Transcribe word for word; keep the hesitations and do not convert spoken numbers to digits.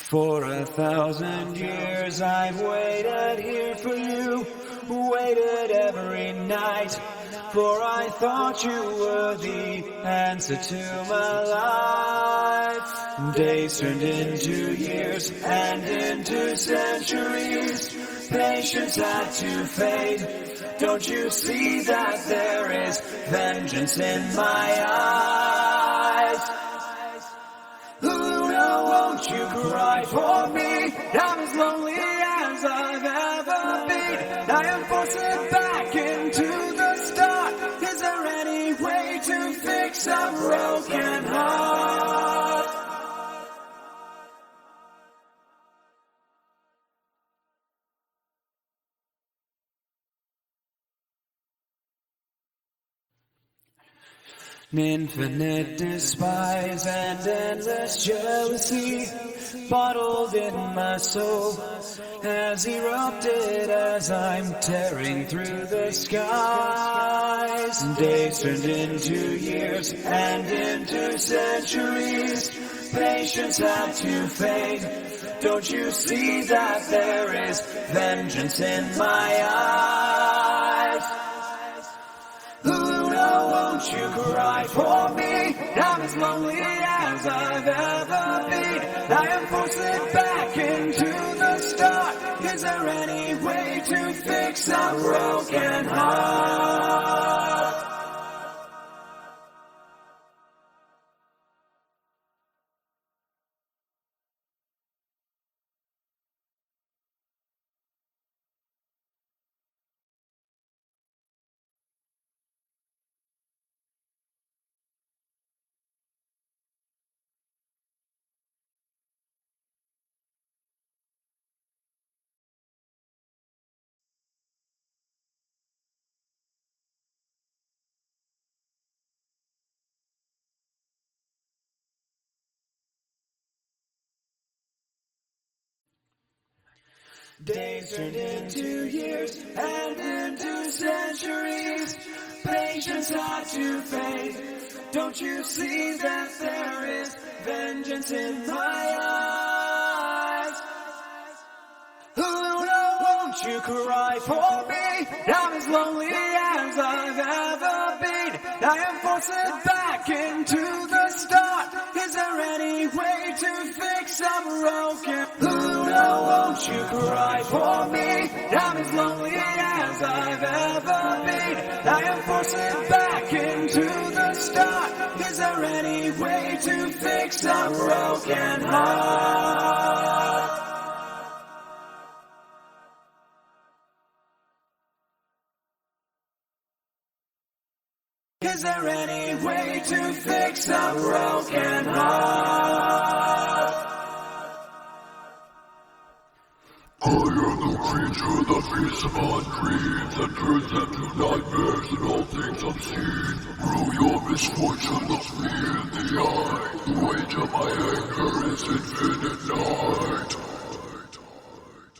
For a thousand years I've waited here for you, waited every night, for I thought you were the answer to my life. Days turned into years and into centuries, patience had to fade. Don't you see that there is vengeance in my eyes? Luna, won't you cry for me? I'm as lonely as I've ever been. I am forced back into the start. Is there any way to fix a broken heart? Infinite despise and endless jealousy bottled in my soul has erupted as I'm tearing through the skies. Days turned into years and into centuries, patience had to fade. Don't you see that there is vengeance in my eyes? Won't you cry for me? I'm as lonely as I've ever been. I am forced back into the start. Is there any way to fix a broken heart? Days turned into years and into centuries, patience had to fade. Don't you see that there is vengeance in my eyes? Luna, won't you cry for me? I'm as lonely as I've ever been. I am forced back into the start. Is there any way to fix a broken? Luna, won't you cry for me? I'm as lonely as I've ever been. I am forced back into the start. Is there any way to fix a broken heart? Is there any way to fix a broken heart? I am the creature that feasts upon dreams and turns them to nightmares and all things unseen. Through your misfortune looks me in the eye. The weight of my anger is infinite night.